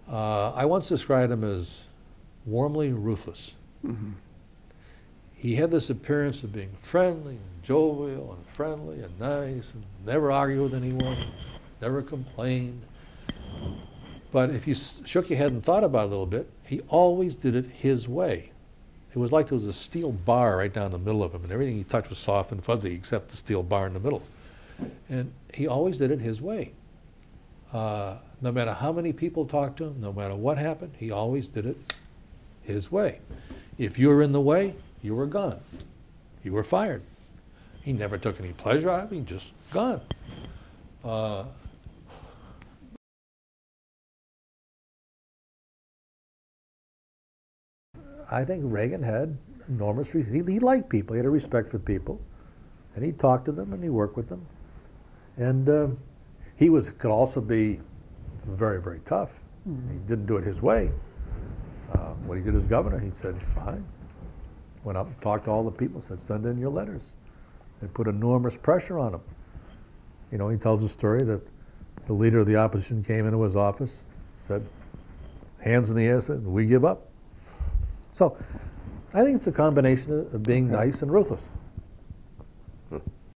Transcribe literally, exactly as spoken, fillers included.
Uh, I once described him as warmly ruthless. Mm-hmm. He had this appearance of being friendly and jovial and friendly and nice and never argued with anyone, never complained. But if you shook your head and thought about it a little bit, he always did it his way. It was like there was a steel bar right down the middle of him, and everything he touched was soft and fuzzy except the steel bar in the middle. And he always did it his way. Uh, no matter how many people talked to him, no matter what happened, he always did it his way. If you were in the way, you were gone. You were fired. He never took any pleasure out of it, he just gone. Uh, I think Reagan had enormous, he, he liked people, he had a respect for people, and he talked to them and he worked with them. And uh, he was could also be very, very tough. Mm-hmm. He didn't do it his way. Uh, when he did as governor, he said, fine. Went up and talked to all the people, said, send in your letters. They put enormous pressure on him. You know, he tells a story that the leader of the opposition came into his office, said, hands in the air, said, we give up. So I think it's a combination of being nice and ruthless.